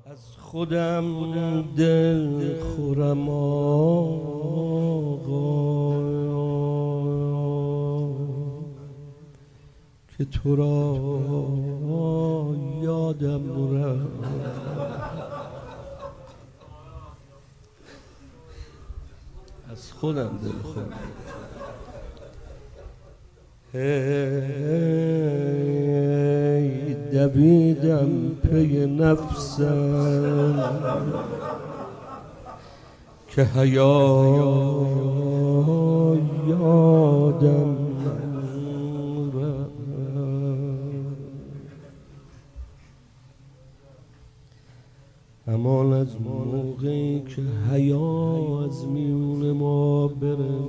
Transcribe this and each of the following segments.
از خودم دل خورم آقا که تو را یادم رفت. از خودم دل خورم دویدم پی نفسم که حیا یادم رفت. امان از موقعی که حیا از میون ما بره،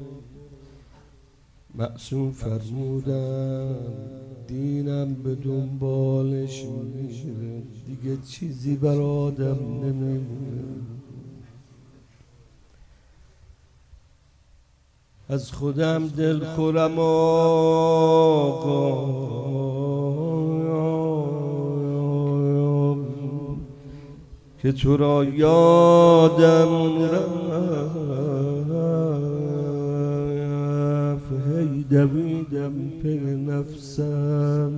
معصوم فرمودن دینم به دنبالش میره، دیگه چیزی بر آدم نمیمونه. از خودم دل خورم آقا که تو را یادم رفت. هی دویدم پی نفسم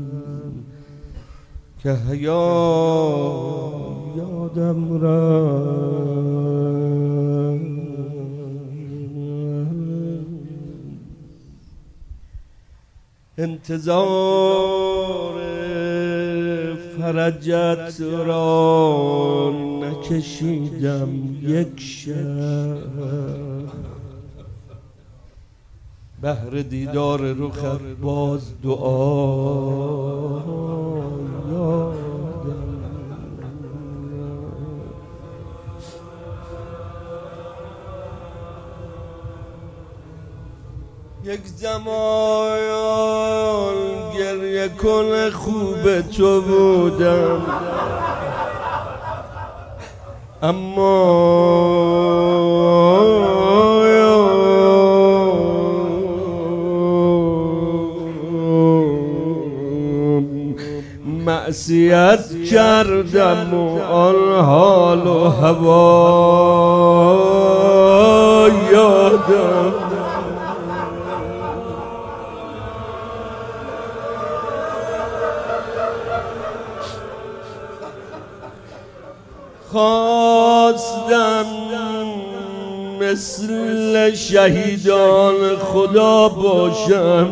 که حیا یادم رفت. انتظار فرجت را نکشیدم یک شب، بهر دیدار رخت باز دعا یادم. یک زمان گریه کن خوب تو بودم، اما معصیت کردم و آن حال و هوا یادم. خواستم مثل شهیدان خدا باشم،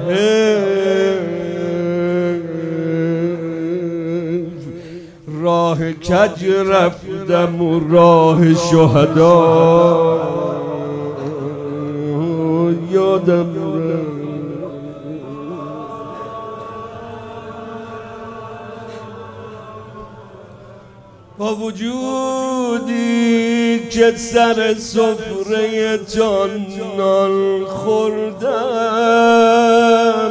راه کج رفتم و راه شهدا یادم رفت. با وجودی که سر سفره جانان خوردم،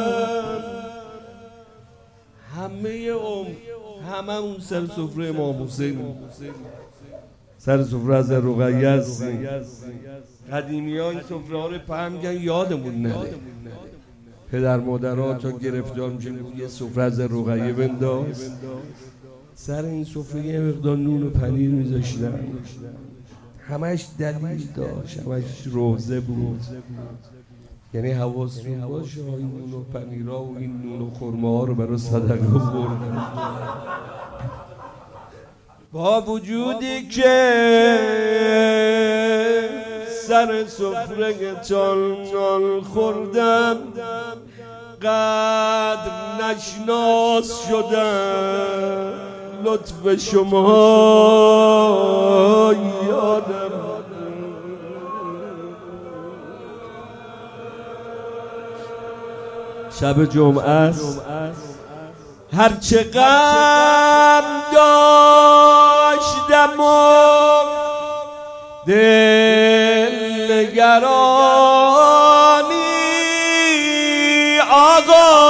همه اون سر سفره امام حسین، سر سفره از رقیه هستیم. قدیمی ها این سفره ها رو پهم میگن یادمون نره، پدر مادرها تا گرفتار میشن یه سفره از رقیه بنداز، سر این سفره یه مقدار نون و پنیر میذاشتن، همش دلیل داشت، همش روزه بود. یعنی حواستون باشه این نون و پنیرها و این نون و خرمه ها رو برای صدقه بردن. با وجودی که سر سفره جانان خوردم، قدر نشناس شدم، لطف شما یادم. شب جمعه است، هرچه غم داشتم و دل نگرانی آقا،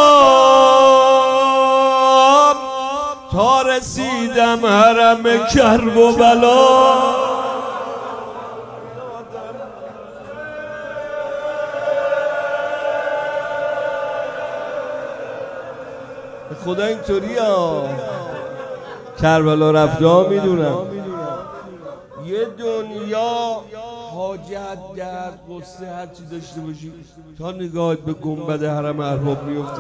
تا رسیدم حرم کرب و بلا. خدا اینطوری ها، کربلا رفته ها میدونم. یه دنیا حاجت، درد، قصه، هر چی داشته باشی تا نگاهت به گنبد حرم ارباب میفته،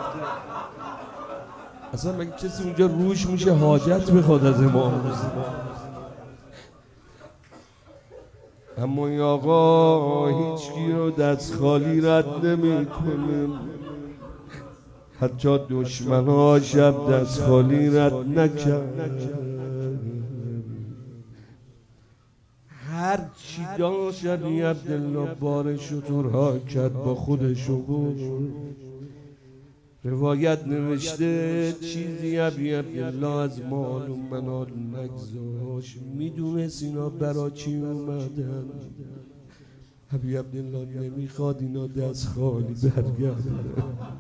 اصلا مگه کسی اونجا روش میشه حاجت بخواد از امام؟ اما این آقا هیچکی رو دست خالی رد نمیکنه، حتی دشمن‌ها شب دست خالی رد نکرد. هر چی داشت علی عبدالله بار شترها کرد با خودش و بود. روایت نوشته چیزی علی عبدالله از مال و منال نگذاشت، میدونست اینا برا چی اومدن. علی عبدالله نمیخواد اینا دست خالی برگردن.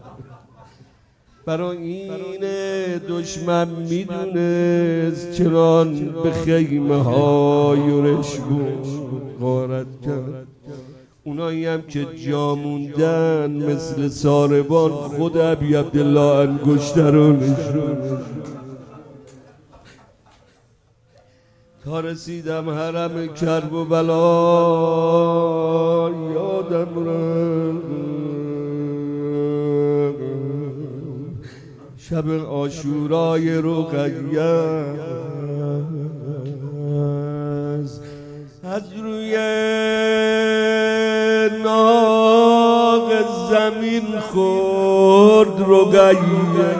برای این دشمن میدونست چنان به خیمه ها یورش بود غارت کرد. اونایی هم که جا موندن مثل ساربان خود ابی عبدالله انگشترانشون. تا رسیدم حرم کرب و بلا یادم رفت شب عاشورای رقیه از روی ناق زمین خورد رقیه،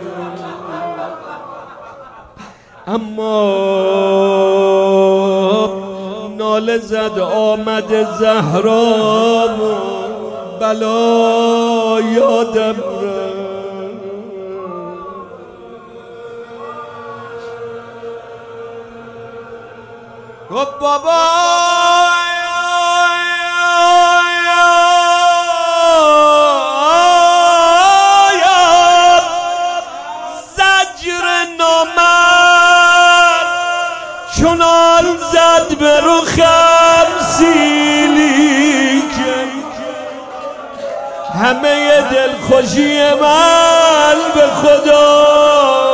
اما ناله زد آمد زهرا بلا یادم رفت. گفت بابا زجر نامرد چنان زد به رخم سیلی که همه دلخوشی من به خدا